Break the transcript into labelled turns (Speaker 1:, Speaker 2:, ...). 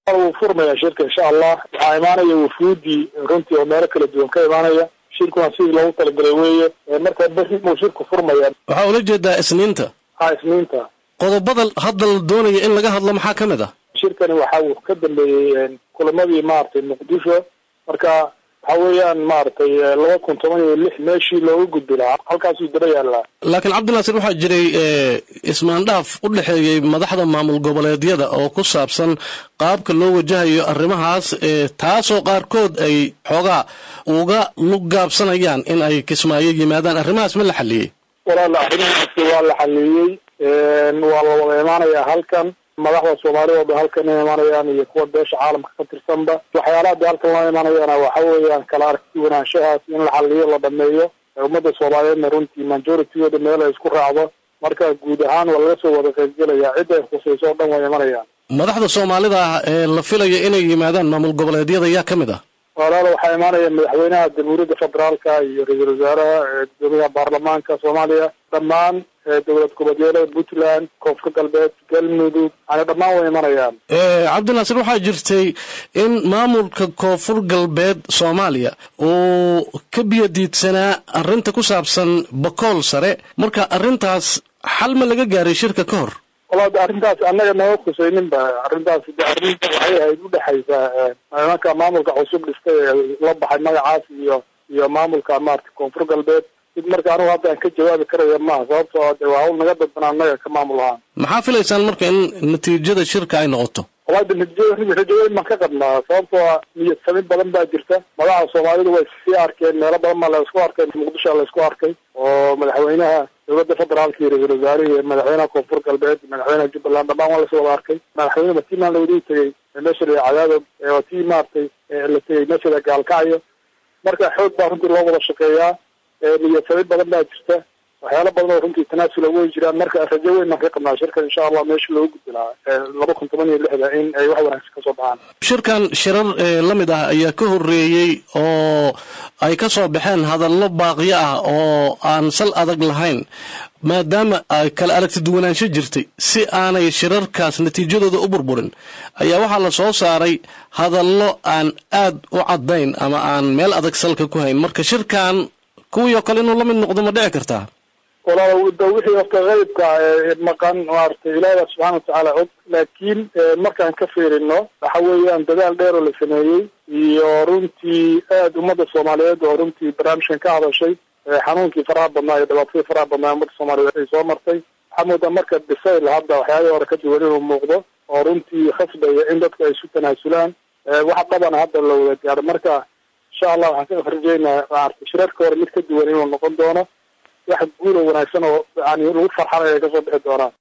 Speaker 1: وفرمة شركة إن شاء الله عيمانة وفودي رنتي ومارك الديون كيمانة شركة نصيب لو طلبوية مركز بس مو شركة فرمة يعني.
Speaker 2: وحاول جدا اسنينتا.
Speaker 1: اسنينتا.
Speaker 2: قد بدل هذا الدوني إن لقى هذا محاكمة ده.
Speaker 1: شركة وحاول قدم كل ما بي مارتي مقدسة مركز حويان مارتي لو كنت اللي ماشي لو قد لها halkaas diraya la
Speaker 2: laakiin Cabdinaasir waxa jiray ismaan dhaaf u dhaxeeyay madaxda maamul goboleedyada oo ku saabsan qaabka loo wajahayo arrimahaas taasoo qaarkood ay xogaa uga luggaabsanayaan in ay kismaayo yimaadaan arrimahaas ma la xaliyay
Speaker 1: walaal arrimahaas waa la xaliyay waa la wada imaanaya halkan madaxda Soomaaliyeed oo halkan imaanayaan iyo kuwa beesha caalamka ka tirsanba waxyaalaha halkan la imaanayaan waxa weeyaan kala aragti wanaanshahaas in la xaliyo la dhameeyo ummadda Soomaaliyeed runtii majority-da meel ay isku raacdo marka guud ahaan waa laga soo wada qaybgalaya cid ay khusayso dhan way imaanayaan
Speaker 2: madaxda Soomaalida la filayo inay yimaadaan maamul goboleedyada yaa kamid ah
Speaker 1: walaal waxa imaanaya madaxweynaha Jamhuuriyadda Federaalka iyo ra'iisul wasaaraha gudoomiyaha baarlamaanka Soomaaliya dhammaan dawlad goboleedyada Puntland Koonfur Galbeed Galmudug ana dhammaan way imaanayaan
Speaker 2: Cabdinaasir waxa jirtay in maamulka Koonfur Galbeed Soomaaliya oo ka biyadiidsanaa arrinta ku saabsan Bakool sare marka arrintaas xal ma laga gaaray shirka ka hor
Speaker 1: walaal arrintaas annaga noo kusaynin ba arrintaas waxay ahayd u dhaxaysaa marka maamulka cusub dhistay la baxay magacaas iyo maamulka maartay Koonfur Galbeed marka anu hadda ka jawaabi karayo ma sababtoo ah waa uu naga dadbanaanaga ka maamulahan
Speaker 2: maxaa filaysaan marka in natiijada shirka ay noqoto
Speaker 1: walaal natiijada ma ka qadnaa sababtoo ah niyad samid badan baa jirta madaxda Soomaalidu way si arkeen meelo badan ma la isku arkay Muqdisho la isku arkay oo madaxweynaha dawladda federaalka iyo ra'iisul wasaaraha madaxweynaha Koonfur Galbeed madaxweynaha Jubbaland dhammaan waa la soo wada arkay madaxweynaha Matiimaan loo dhigay meesha la cadaado ee tii maartay la tagay meesha gaalkacyo marka xoog baa runtii loo wada shaqeeyaa niyad samid badan baa jirta waxyaalo badan oo runtii tanaasul way jiraan marka rajo weyn ka qabnaa shirka insha Allah meesha loo gudbinaa 2016 in ay wax wanaagsan ka soo baxaan
Speaker 2: shirkan shirar la mid ah ayaa ka horeeyay oo ay ka soo baxeen hadallo baaqiyo ah oo aan sal adag lahayn maadaama ay kala aragti duwanaansho jirtay si aanay shirarkaas natiijadooda u burburin ayaa waxa la soo saaray hadallo aan aad u cadayn ama aan meel adag salka ku hayn marka shirkan kuwa kale inuu la mid noqdo ma dhici kartaa
Speaker 1: walaal wixii waqti qaybka maqan maartay Ilaahay subhanahu wa ta'ala og laakiin markaan ka fiirino waxa weeyaan dadaal dheer oo la sameeyay iyo runtii aad ummadda Soomaaliyeed oo runtii barnaamijkan ka hadashay xanuunkii faraha badnaa iyo dhibaatooyin faraha badnaa ummadda Soomaaliyeed ay soo martay xamuuda marka bisayl hadda waxyaabo hore ka duwan inuu muuqdo oo runtii khasbaya in dadku ay isu tanaasulaan waxa badan hadda la wada gaaro marka insha Allah waxaan ka rajeynaa shirarka hore mid ka duwan inuu noqon doono wax guul wanaagsan oo aan lagu farxanayo ka soo bixi doonaa